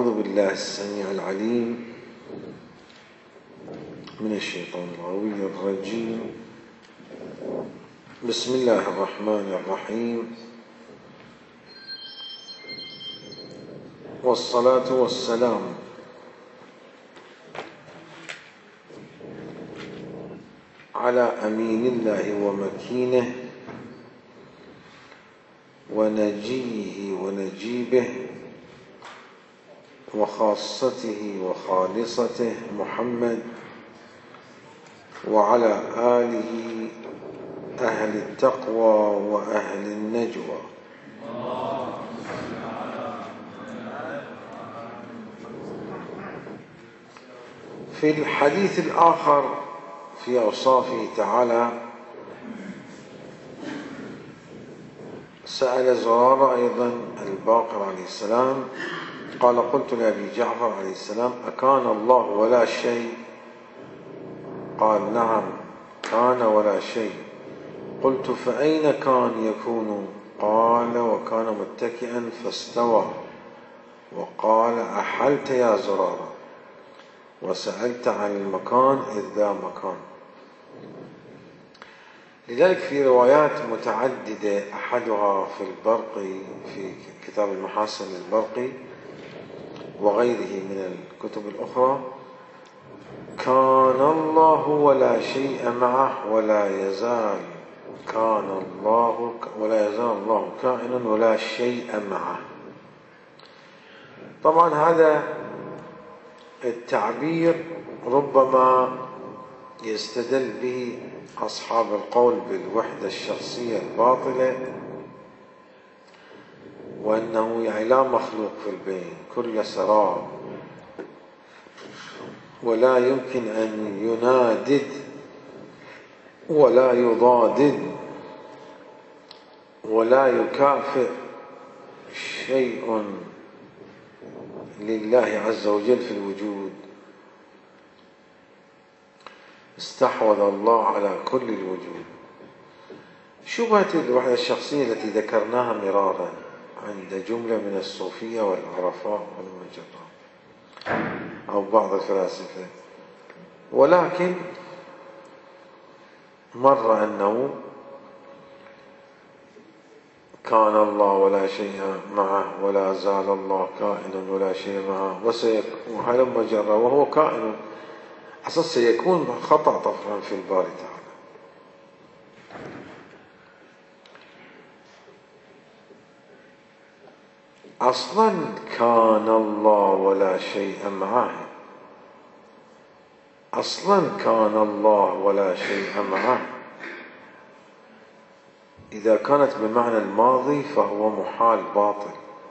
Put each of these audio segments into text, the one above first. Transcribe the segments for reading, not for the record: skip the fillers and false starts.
أعوذ بالله السميع العليم من الشيطان الغوي الرجيم. بسم الله الرحمن الرحيم، والصلاة والسلام على أمين الله ومكينه ونجيه ونجيبه وخاصته وخالصته محمد، وعلى آله أهل التقوى وأهل النجوى. في الحديث الآخر في أوصافه تعالى سأل زرارة أيضا الباقر عليه السلام، قال: قلت لأبي جعفر عليه السلام: أكان الله ولا شيء؟ قال: نعم كان ولا شيء. قلت: فأين كان يكون؟ قال: وكان متكئا فاستوى. وقال: أحلت يا زرارة وسألت عن المكان إذ ذا مكان. لذلك في روايات متعددة، أحدها في البرقي في كتاب المحاسن البرقي وغيره من الكتب الأخرى: كان الله ولا شيء معه ولا يزال، كان الله ولا يزال الله كائنا ولا شيء معه. طبعا هذا التعبير ربما يستدل به أصحاب القول بالوحدة الشخصية الباطلة، وأنه يعني لا مخلوق في البين، كل سراب، ولا يمكن أن ينادد ولا يضادد ولا يكافئ شيء لله عز وجل في الوجود. استحوذ الله على كل الوجود. شبهة الوحدة الشخصية التي ذكرناها مرارا عند جملة من الصوفية والعرفاء والمجرة أو بعض الفلاسفة، ولكن مر أنه كان الله ولا شيء معه ولا زال الله كائنا ولا شيء معه وهلم جرى وهو كائن. أصلا سيكون خطأ طبعا في الباري تعالى. أصلا كان الله ولا شيء معه، أصلا كان الله ولا شيء معه إذا كانت بمعنى الماضي فهو محال باطل.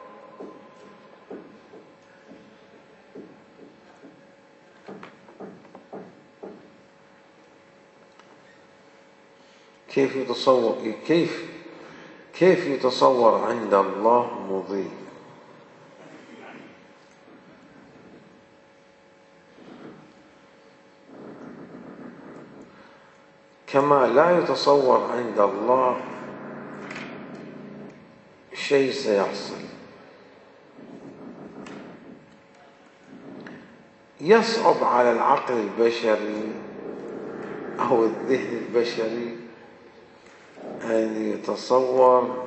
كيف يتصور عند الله مضي؟ كما لا يتصور عند الله شيء سيحصل. يصعب على العقل البشري أو الذهن البشري أن يتصور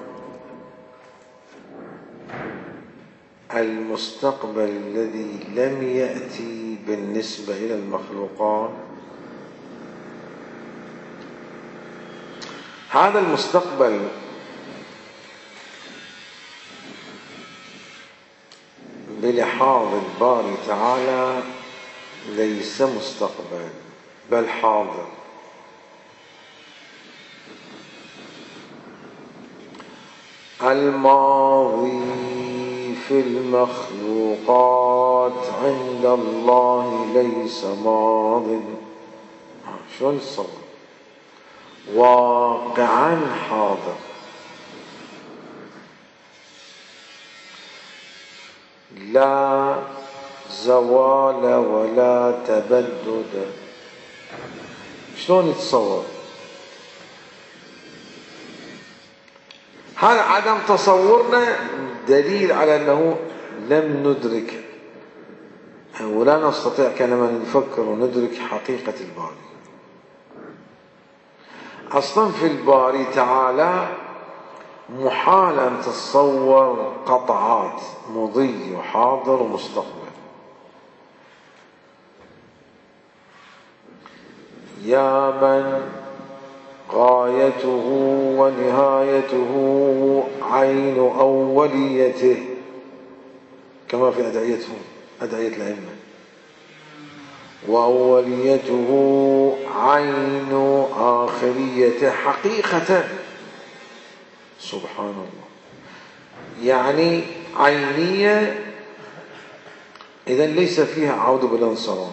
المستقبل الذي لم يأتي بالنسبة إلى المخلوقات. هذا المستقبل بلحاظ الباري تعالى ليس مستقبل بل حاضر. الماضي في المخلوقات عند الله ليس ماض. شو يصور؟ واقعا حاضر، لا زوال ولا تبدد. شلون يتصور؟ هذا عدم تصورنا دليل على أنه لم ندرك ولا نستطيع كلما نفكر وندرك حقيقة الباري. أصلا في الباري تعالى محال أن تتصور قطعات مضي وحاضر ومستقبل. يا من غايته ونهايته عين أوليته، كما في أدعية الأئمة، وأوليته عين آخريته حقيقة. سبحان الله. يعني عينية، إذن ليس فيها عود بلا انصرام،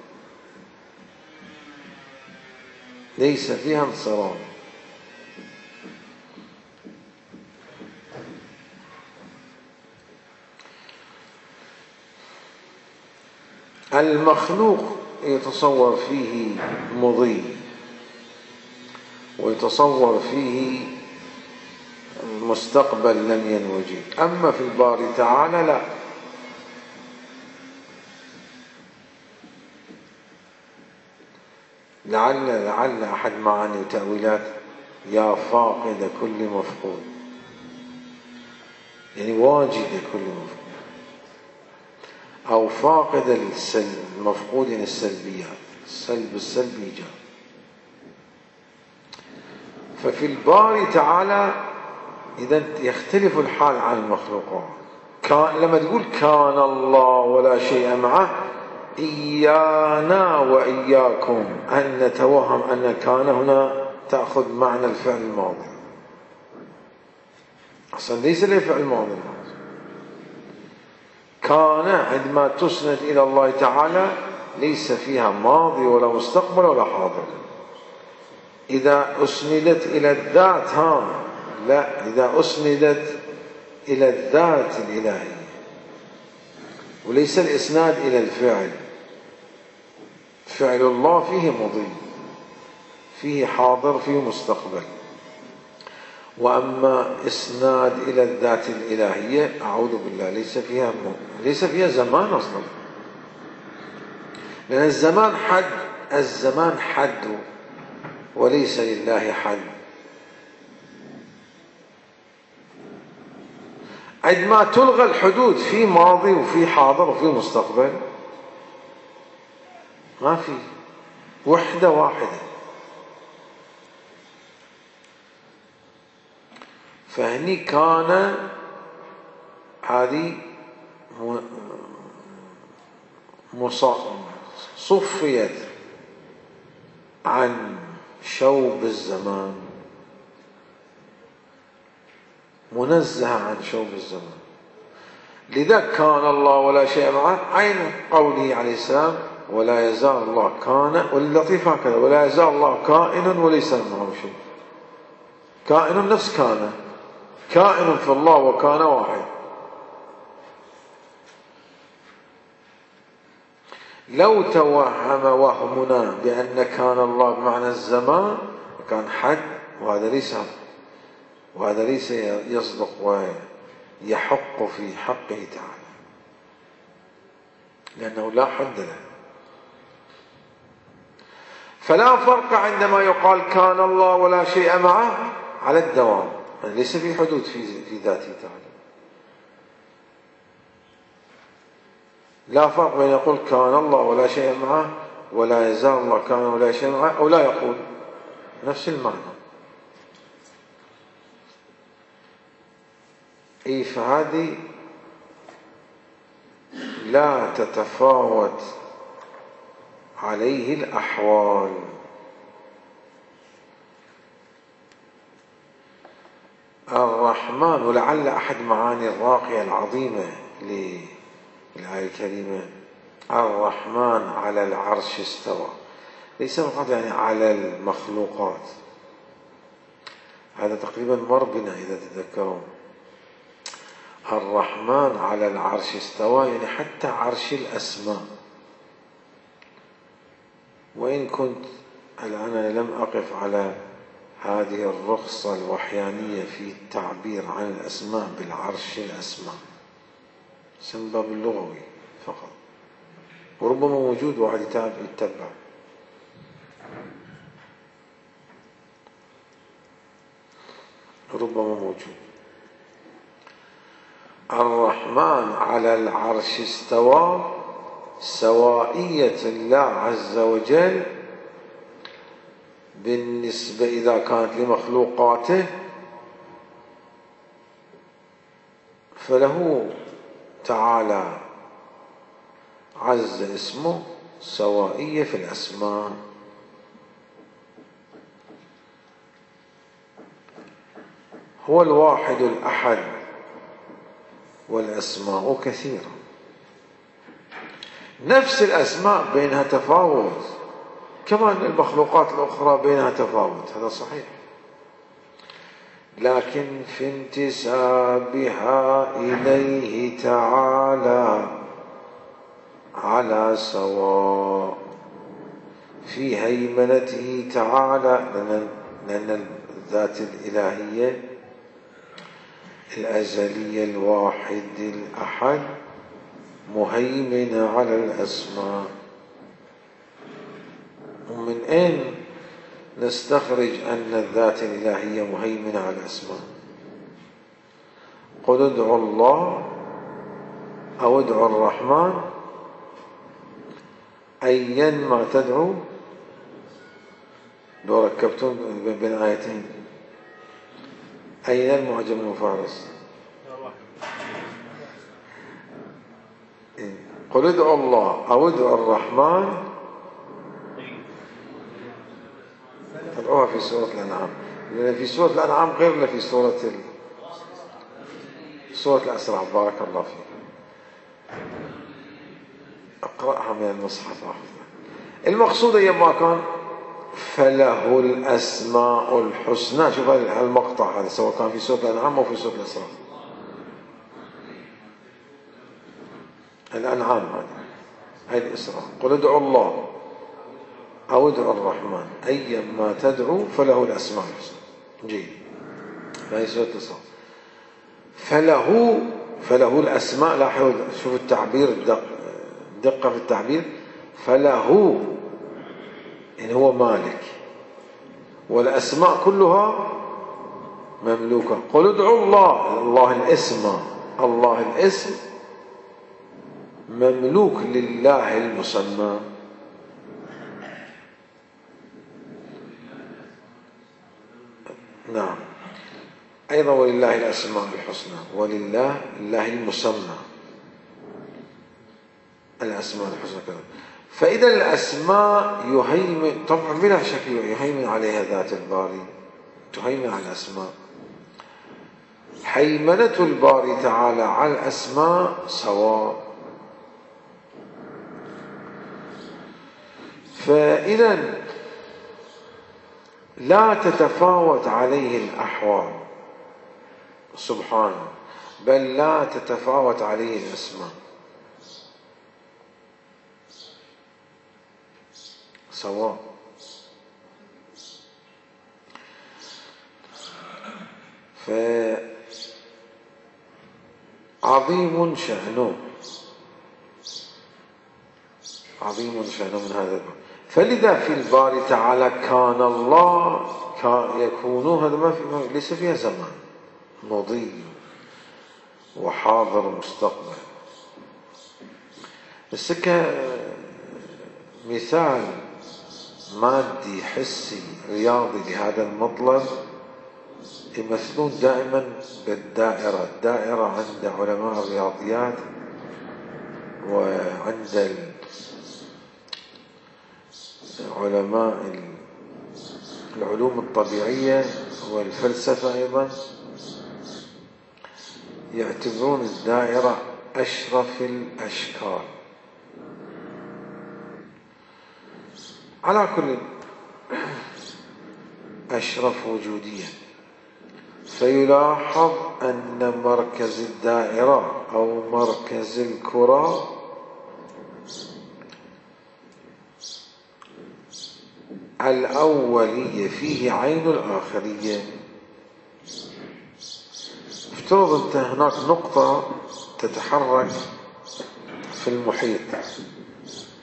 ليس فيها انصرام. المخلوق يتصور فيه مضي ويتصور فيه مستقبل لم ينوجد، أما في الباري تعالى لا. لعل أحد معاني وتأويلات يا فاقد كل مفقود، يعني واجد كل مفقود، أو فاقد المفقود يعني السلبيات، السلب إيجاب. ففي الباري تعالى إذا يختلف الحال عن المخلوقات. لما تقول كان الله ولا شيء معه، إيانا وإياكم أن نتوهم أن كان هنا تأخذ معنى الفعل الماضي، أصلا ليس له فعل ماضي. كان عندما تسند إلى الله تعالى ليس فيها ماضي ولا مستقبل ولا حاضر. إذا أسندت إلى الذات لا، إذا أسندت إلى الذات الإلهية، وليس الإسناد إلى الفعل. فعل الله فيه ماضي، فيه حاضر، فيه مستقبل. وأما إسناد إلى الذات الإلهية أعوذ بالله ليس فيها زمان أصلا، لأن الزمان حد وليس لله حد. عندما تلغى الحدود في ماضي وفي حاضر وفي مستقبل، ما في وحدة واحدة. فهني كان هذه صفيت عن شوب الزمان، منزهة عن شوب الزمان. لذا كان الله ولا شيء معه عين قوله عليه السلام ولا يزال الله كان، واللطيف هكذا ولا يزال الله كائن وليس معه شيء. كائن نفس كائن في الله وكان واحد. لو توهم وهمنا بأن كان الله بمعنى الزمان كان حد، وهذا ليس يصدق ويحق في حقه تعالى، لأنه لا حد له. فلا فرق عندما يقال كان الله ولا شيء معه على الدوام، يعني ليس في حدود في ذاته تعالى. لا فرق بين يقول كان الله ولا شيء معه ولا يزال الله كان ولا شيء معه، أو لا يقول نفس المعنى. فهذه لا تتفاوت عليه الأحوال. الرحمن، ولعل أحد معاني الراقية العظيمة للآية الكريمة الرحمن على العرش استوى، ليس فقط يعني على المخلوقات، هذا تقريبا مر بنا إذا تذكرون. الرحمن على العرش استوى يعني حتى عرش الأسماء. وإن كنت الآن لم أقف على هذه الرخصة الوحيانية في التعبير عن الأسماء بالعرش الأسماء، من باب اللغوي فقط. وربما موجود واحد يتبع. ربما موجود. الرحمن على العرش استوى سوائية الله عز وجل بالنسبة إذا كانت لمخلوقاته فله تعالى عز اسمه سوائية في الأسماء. هو الواحد الأحد والأسماء كثيرة. نفس الأسماء بينها تفاوت، كما أن المخلوقات الأخرى بينها تفاوت، هذا صحيح، لكن في انتسابها إليه تعالى على سواء، في هيمنته تعالى، لأن الذات الإلهية الأزلية الواحد الأحد مهيمنة على الأسماء. ومن أين نستخرج أن الذات الإلهية مهيمنة على الأسماء؟ قل ادعوا الله أو ادعوا الرحمن أيا ما تدعو. لو ركبتم بين آيتين أين المعجم المفارس؟ قل ادعوا الله أو ادعوا الرحمن، تدعوها في سورة الأنعام، لأن في سورة الأنعام غير اللي في سورة الأسراء. بارك الله فيك. اقرأها من المصحف. المقصود أيما كان فله الأسماء الحسنى. شوف هذا المقطع هذا سواء كان في سورة الأنعام أو في سورة الأسراء. الأنعام هذه الإسراء. قل ادعوا الله أو ادعوا الرحمن أيا ما تدعو فله الأسماء الحسنى. جيد. هذه سورة الإسراء. فله الأسماء. لاحظوا شوف التعبير، دقة في التعبير. فله إن هو مالك، والأسماء كلها مملوكة. قل ادعوا الله، الله الاسم مملوك لله المسمى. نعم. أيضا ولله الأسماء الحسنى، ولله المسمى، الأسماء الحسنى كذا. فإذا الأسماء يهيمن، طبعا بلا شك يهيمن عليها ذات الباري، تهيمن على الأسماء. هيمنة الباري تعالى على الأسماء سواء. فإذا لا تتفاوت عليه الأحوال سبحانه، بل لا تتفاوت عليه الأسماء سواء. فعظيم شأنه، عظيم شأنه من هذا الباب. فلذا في الباري تعالى كان الله يكون، هذا ما في، ليس فيها زمان، ماضي وحاضر ومستقبل. بس كمثال مادي حسي رياضي لهذا المطلب يمثلون دائما بالدائرة. الدائرة عند علماء الرياضيات وعند علماء العلوم الطبيعية والفلسفة أيضا يعتبرون الدائرة أشرف الأشكال. على كل أشرف وجوديا. فيلاحظ أن مركز الدائرة أو مركز الكرة الأولية فيه عين الآخرية. افترض أنت هناك نقطة تتحرك في المحيط،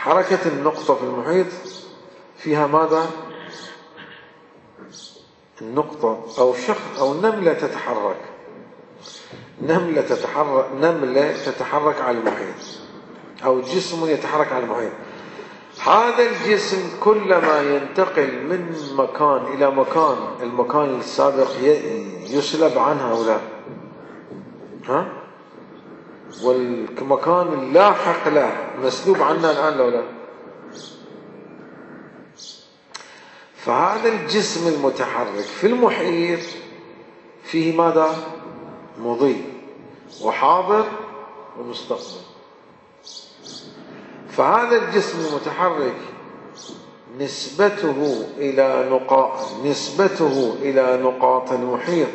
حركة النقطة في المحيط فيها ماذا؟ النقطة أو شخص أو نملة تتحرك، نملة تتحرك على المحيط، أو جسم يتحرك على المحيط. هذا الجسم كلما ينتقل من مكان إلى مكان، المكان السابق يسلب عنه أو لا؟ والمكان اللاحق له مسلوب عنه الآن لو لا؟ فهذا الجسم المتحرك في المحيط فيه ماذا؟ مضي وحاضر ومستقبل. فهذا الجسم المتحرك نسبته إلى نقاط المحيط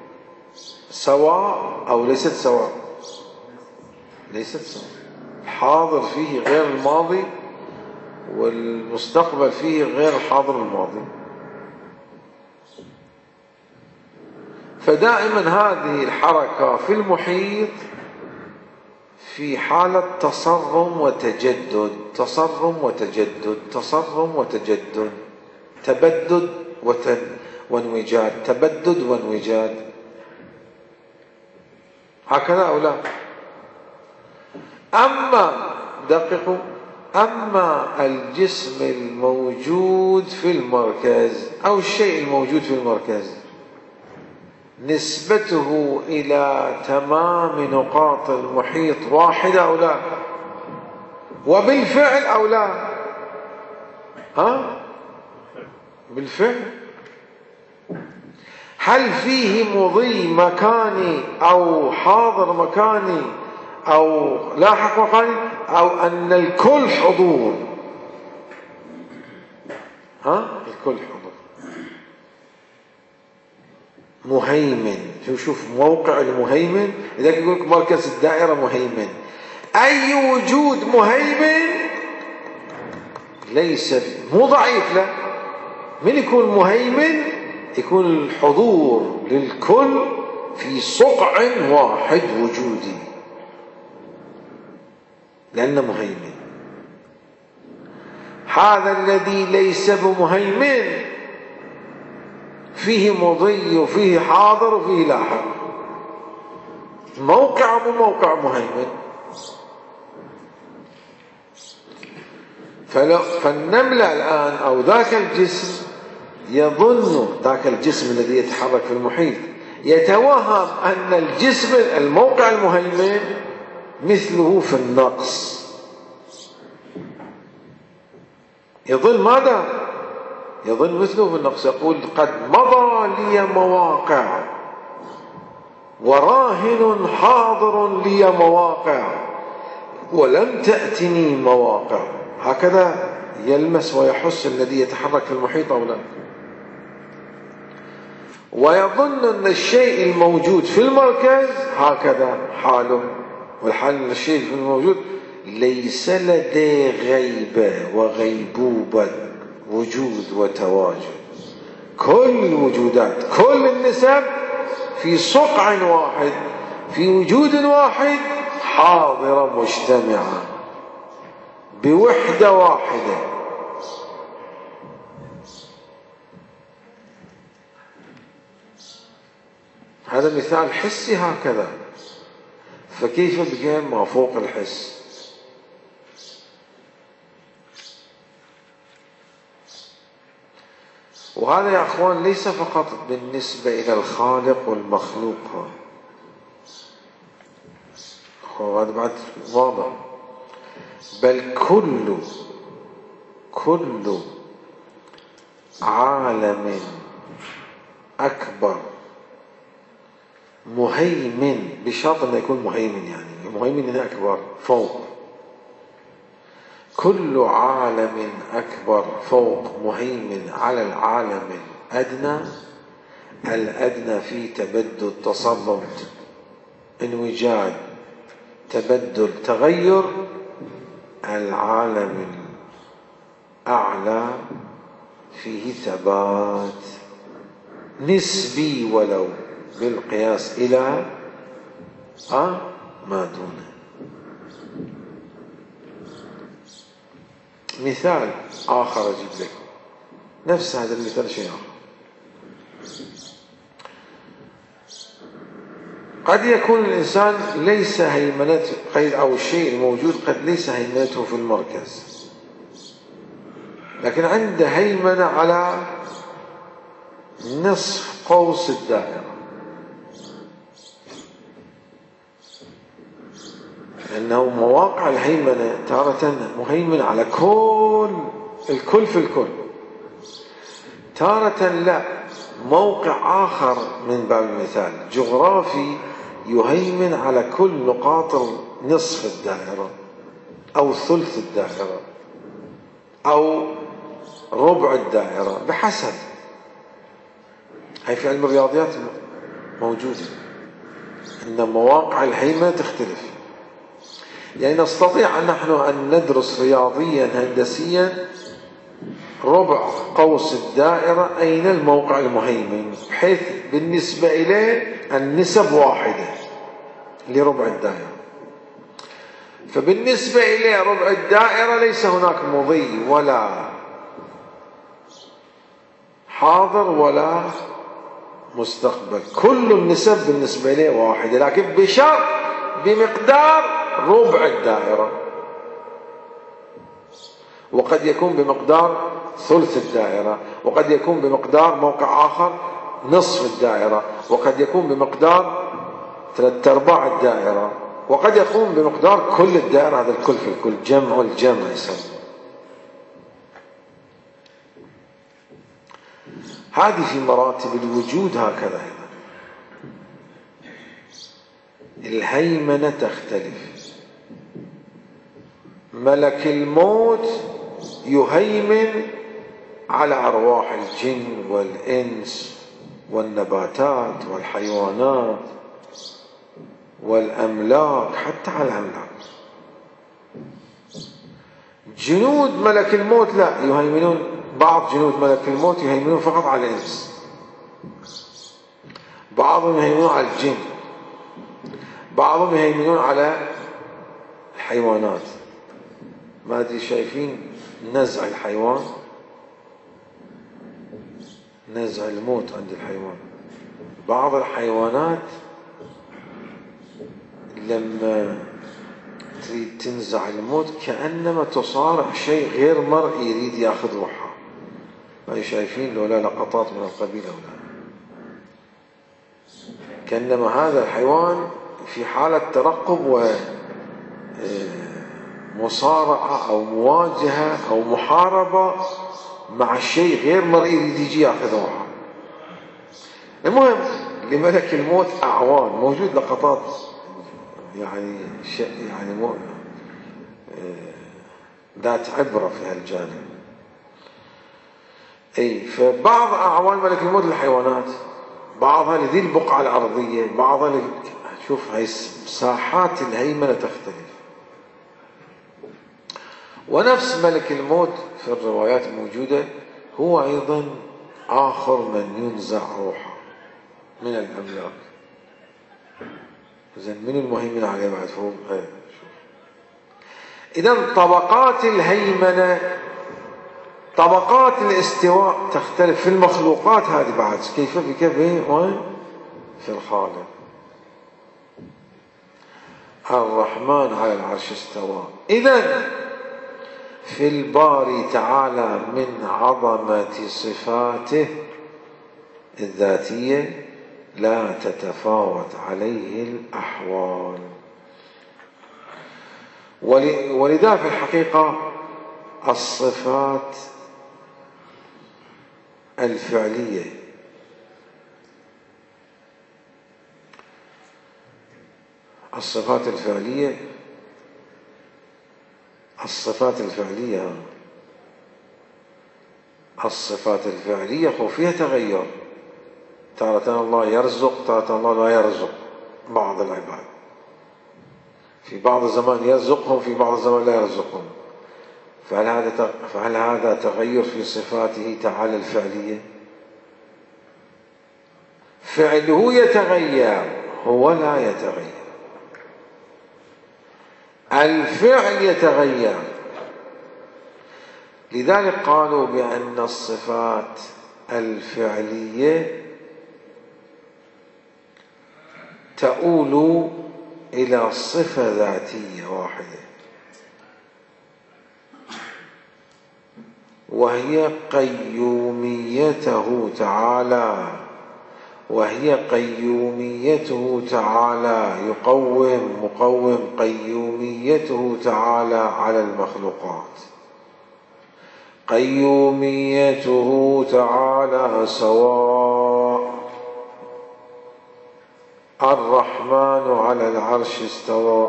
سواء أو ليست سواء؟ ليست سواء. الحاضر فيه غير الماضي، والمستقبل فيه غير الحاضر الماضي. فدائما هذه الحركة في المحيط في حالة تصرم وتجدد، تصرم وتجدد، تصرم وتجدد، تبدد وانوجاد، تبدد وانوجاد، هكذا أو لا؟ أما الجسم الموجود في المركز أو الشيء الموجود في المركز نسبته إلى تمام نقاط المحيط واحدة أو لا؟ وبالفعل أو لا؟ بالفعل. هل فيه مضي مكاني أو حاضر مكاني أو لاحق مكاني، أو أن الكل حضور؟ الكل حضور. مهيمن. شوف موقع المهيمن، لذلك يقول لك مركز الدائرة مهيمن. أي وجود مهيمن ليس مو ضعيف، لا. من يكون مهيمن؟ يكون الحضور للكل في صقع واحد وجودي، لأنه مهيمن. هذا الذي ليس بمهيمن فيه مضي وفيه حاضر وفيه لاحق، موقع موقع مهيمن. فالنملة الآن أو ذاك الجسم يظن، ذاك الجسم الذي يتحرك في المحيط يتوهم أن الجسم الموقع المهيمن مثله في النقص. يظن ماذا؟ يظن مثله في النقص. يقول قد مضى لي مواقع، وراهن حاضر لي مواقع، ولم تأتني مواقع. هكذا يلمس ويحس الذي يتحرك في المحيط أو لا. ويظن أن الشيء الموجود في المركز هكذا حاله، والحال الشيء في الموجود ليس لديه غيبة وغيبوبة، وجود وتواجد. كل الوجودات، كل النسب في صقع واحد، في وجود واحد، حاضرة مجتمعة بوحدة واحدة. هذا مثال حسي هكذا، فكيف بقى ما فوق الحس؟ وهذا يا أخوان ليس فقط بالنسبة إلى الخالق والمخلوق، هذا بعد واضح، بل كل عالم أكبر مهيمن، بشرط أن يكون مهيمن، يعني مهيمن هنا أكبر فوق. كل عالم أكبر فوق مهيمن على العالم الأدنى. الأدنى فيه تبدل، تصرف، انوجاد، تبدل، تغير. العالم الأعلى فيه ثبات نسبي ولو بالقياس إلى ما دونه. مثال آخر أجيب لكم نفس هذا المثال شيء آخر. قد يكون الإنسان ليس هيمنته أو الشيء الموجود قد ليس هيمنته في المركز، لكن عنده هيمنة على نصف قوس الدائرة، لأنه مواقع الهيمنة تارة مهيمن على الكل في الكل، تارة لا، موقع آخر من باب المثال جغرافي يهيمن على كل نقاط نصف الدائرة أو ثلث الدائرة أو ربع الدائرة بحسب. هي في علم الرياضيات موجودة أن مواقع الهيمنة تختلف. يعني نستطيع نحن أن ندرس رياضيا هندسيا ربع قوس الدائرة أين الموقع المهيمن، بحيث بالنسبة إليه النسب واحدة لربع الدائرة، فبالنسبة إليه ربع الدائرة ليس هناك مضي ولا حاضر ولا مستقبل، كل النسب بالنسبة إليه واحدة، لكن بشرط بمقدار ربع الدائرة، وقد يكون بمقدار ثلث الدائرة، وقد يكون بمقدار موقع آخر نصف الدائرة، وقد يكون بمقدار 3/4 الدائرة، وقد يكون بمقدار كل الدائرة. هذا الكل في الكل جمع الجمع يسمى. هذه في مراتب الوجود هكذا أيضا الهيمنة تختلف. ملك الموت يهيمن على أرواح الجن والإنس والنباتات والحيوانات والأملاك، حتى على الأملاك. جنود ملك الموت لا يهيمنون، بعض جنود ملك الموت يهيمنون فقط على الإنس، بعضهم يهيمنون على الجن، بعضهم يهيمنون على الحيوانات. ما أدري شايفين نزع الحيوان، نزع الموت عند الحيوان. بعض الحيوانات لما تريد تنزع الموت كأنما تصارع شيء غير مرئي يريد ياخذ روحها. ما شايفين لولا لقطات من القبيلة ولا، كأنما هذا الحيوان في حالة ترقب ومصارعة أو مواجهة أو محاربة مع شيء غير مرئي يريد يجي ياخذ روحها. المهم لملك الموت أعوان، موجود لقطات يعني ذات عبرة في هالجانب. فبعض أعوان ملك الموت للحيوانات، بعضها لذي البقعة الأرضية، بعضها شوف هاي ساحات الهيمنة تختلف. ونفس ملك الموت في الروايات الموجودة هو أيضا آخر من ينزع روحه من الأملاك. إذن من المهيمن عليه بعد فوق؟ إذن طبقات الهيمنة، طبقات الاستواء تختلف في المخلوقات هذه بعد، كيف وين في الخالق. الرحمن على العرش استوى. إذن في الباري تعالى من عظمة صفاته الذاتية لا تتفاوت عليه الأحوال. ولذا في الحقيقة الصفات الفعلية الصفات الفعلية فيها تغير. تارة الله يرزق، تارة الله لا يرزق بعض العباد، في بعض الزمان يرزقهم، في بعض الزمان لا يرزقهم. فهل هذا تغير في صفاته تعالى الفعلية؟ فعله يتغير، هو لا يتغير. الفعل يتغير، لذلك قالوا بأن الصفات الفعلية تؤول إلى صفة ذاتية واحدة، وهي قيوميته تعالى، مقوم قيوميته تعالى على المخلوقات. قيوميته تعالى سواء. الرحمن على العرش استوى.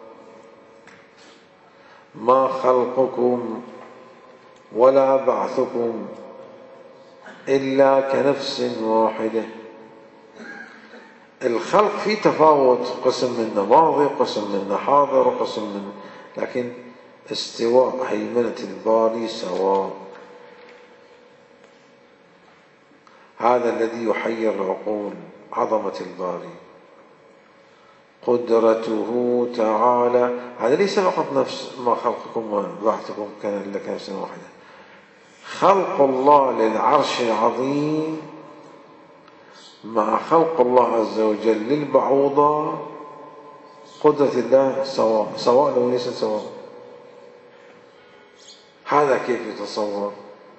ما خلقكم ولا بعثكم إلا كنفس واحدة. الخلق فيه تفاوت، قسم منه ماضي وقسم منه حاضر وقسم منه، لكن استواء هيمنة الباري سواء. هذا الذي يحير العقول، عظمة الباري، قدرته تعالى. هذا ليس فقط نفس ما خلقكم وبعثكم كان إلا كنفس واحدة. خلق الله للعرش العظيم مع خلق الله عز وجل للبعوضة، قدرة الله سواء لو ليست سواء. هذا كيف يتصور؟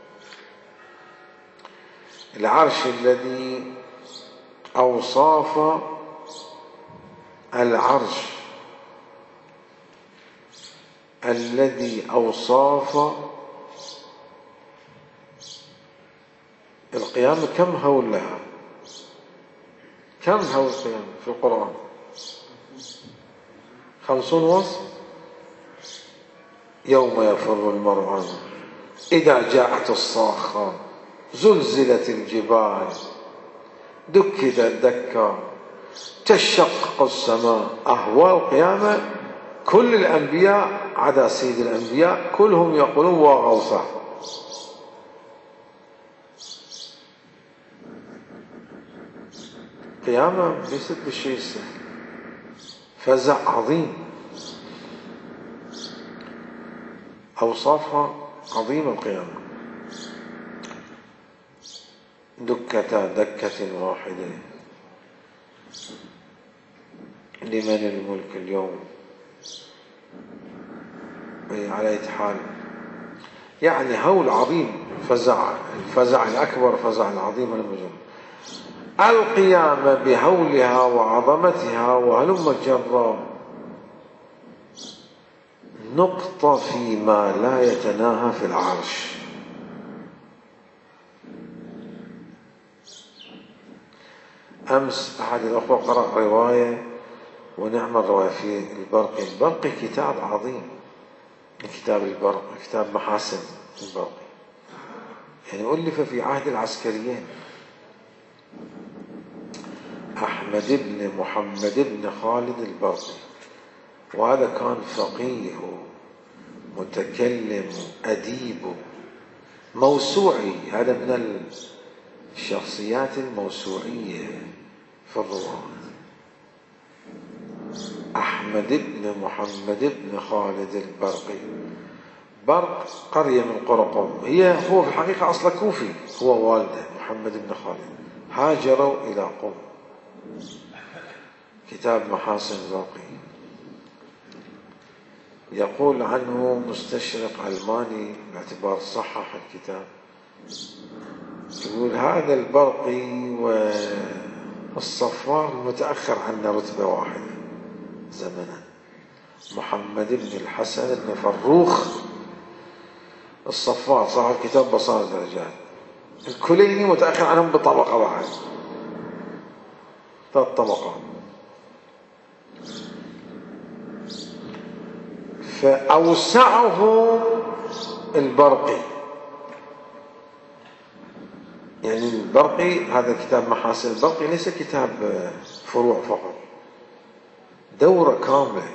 العرش الذي أوصاف القيامة، كم هول لها؟ كم هول القيامة في القرآن؟ 50 وصف. يوم يفر المرء منه إذا جاءت الصاخة، زلزلت الجبال، دكت دكا، تشقق السماء. أهوال القيامة كل الأنبياء عدا سيد الأنبياء كلهم يقولون وغوثة. القيامة ليست بالشيء السهل، فزع عظيم، أوصافها عظيمة. القيامة دكتا دكة واحدة. لمن الملك اليوم؟ على أي حال يعني هول عظيم، الفزع الأكبر، فزع العظيم المجرم. القيامة بهولها وعظمتها وهلم جرا نقطة فيما لا يتناهى في العرش. أمس أحد الأخوة قرأ رواية، ونعم الرواية في البرقي. البرقي كتاب عظيم، كتاب البرقي، كتاب محاسن البرقي، يعني ألف في عهد العسكريين. أحمد بن محمد بن خالد البرقي، وهذا كان فقيه متكلم أديب موسوعي. هذا من الشخصيات الموسوعية في الرواة. أحمد بن محمد بن خالد البرقي. برق قرية من قرى قوم، هو في الحقيقة أصلا كوفي، هو والده محمد بن خالد، هاجروا إلى قوم. كتاب محاسن البرقي يقول عنه مستشرق علماني باعتبار صحح الكتاب، يقول هذا البرقي والصفار متأخر عنا رتبة واحدة زمنا. محمد بن الحسن بن فروخ الصفار صاحب كتاب بصائر الرجال. الكليني متأخر عنهم بطبقة بعد، 3 طبقات. فأوسعهم البرقي، يعني البرقي هذا كتاب محاسن البرقي ليس كتاب فروع فقط، دورة كاملة.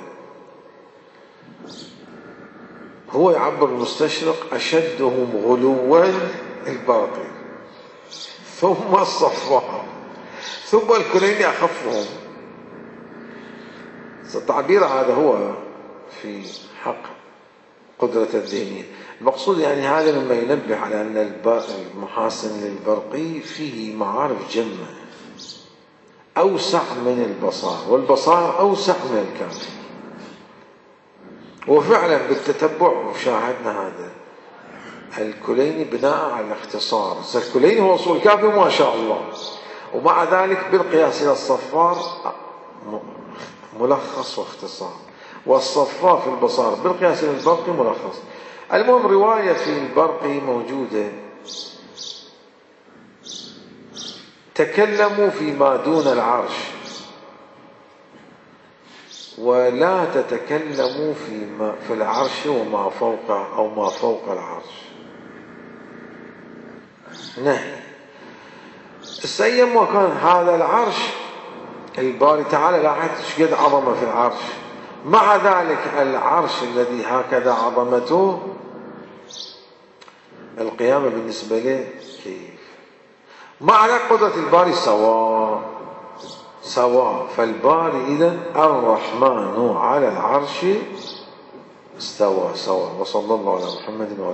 هو يعبر المستشرق أشدهم غلوا البرقي، ثم الصفار، ثم الكليني أخفهم. التعبير هذا هو في حق القدرة الذهنية. المقصود يعني هذا مما ينبه على أن المحاسن للبرقي فيه معارف جمة أوسع من البصار، والبصار أوسع من الكافي. وفعلا بالتتبع وشاهدنا هذا الكليني بناء على الاختصار. الكليني هو أصول الكافي ما شاء الله، ومع ذلك بالقياس إلى الصفار ملخص واختصار، والصفار في البصار بالقياس إلى البرقي ملخص. المهم رواية في البرقي موجودة: تكلموا فيما دون العرش ولا تتكلموا في العرش وما فوقه أو ما فوق العرش. نهي. السيم وكان هذا العرش الباري تعالى لاحظت شقد عظمة في العرش، مع ذلك العرش الذي هكذا عظمته القيامة بالنسبة له كيف؟ مع ذلك قدرة الباري سواء. فالباري إذن الرحمن على العرش استوى سواء. وصلى الله على محمد وعلى